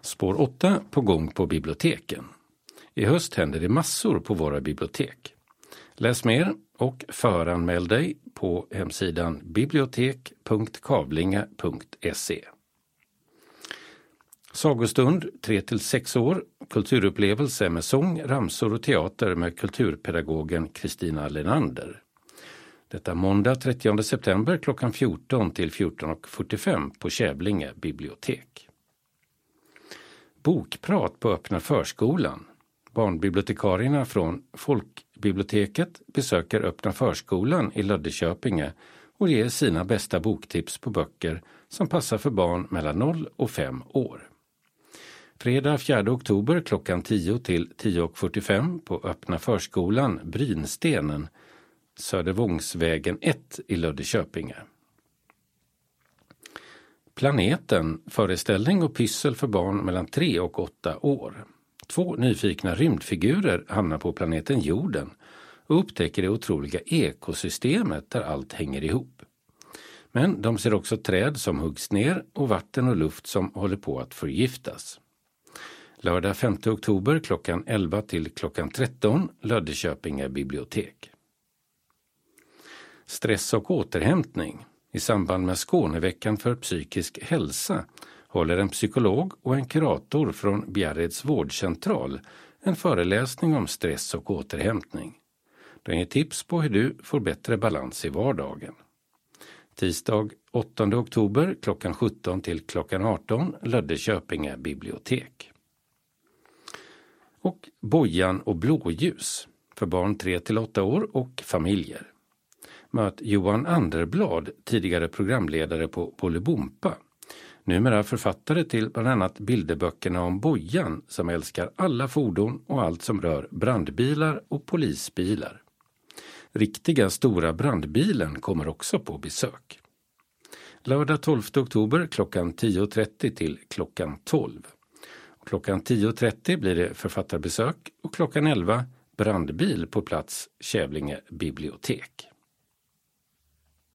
Spår 8 på gång på biblioteken. I höst händer det massor på våra bibliotek. Läs mer och föranmäl dig på hemsidan bibliotek.kavlinga.se. Sagostund 3-6 år, kulturupplevelse med sång, ramsor och teater med kulturpedagogen Kristina Lenander. Detta måndag 30 september klockan 14 till 14:45 på Kävlinge bibliotek. Bokprat på öppna förskolan. Barnbibliotekarierna från Folkbiblioteket besöker öppna förskolan i Löddeköpinge och ger sina bästa boktips på böcker som passar för barn mellan 0 och 5 år. Fredag 4 oktober klockan 10 till 10:45 på öppna förskolan Brynstenen, Södervångsvägen 1 i Löddeköpinge. Planeten, föreställning och pyssel för barn mellan 3 och 8 år. 2 nyfikna rymdfigurer hamnar på planeten Jorden och upptäcker det otroliga ekosystemet där allt hänger ihop. Men de ser också träd som huggs ner och vatten och luft som håller på att förgiftas. Lördag 5 oktober klockan 11 till klockan 13, Löddeköpinge bibliotek. Stress och återhämtning. I samband med Skåneveckan för psykisk hälsa håller en psykolog och en kurator från Bjärreds vårdcentral en föreläsning om stress och återhämtning. De ger tips på hur du får bättre balans i vardagen. Tisdag 8 oktober klockan 17 till klockan 18, Löddeköpinge bibliotek. Och Bojan och blåljus för barn 3-8 år och familjer. Möt Johan Anderblad, tidigare programledare på Bolibompa. Numera författare till bland annat bilderböckerna om Bojan som älskar alla fordon och allt som rör brandbilar och polisbilar. Riktiga stora brandbilen kommer också på besök. Lördag 12 oktober klockan 10:30 till klockan 12. Klockan 10:30 blir det författarbesök och klockan 11 brandbil på plats Kävlinge bibliotek.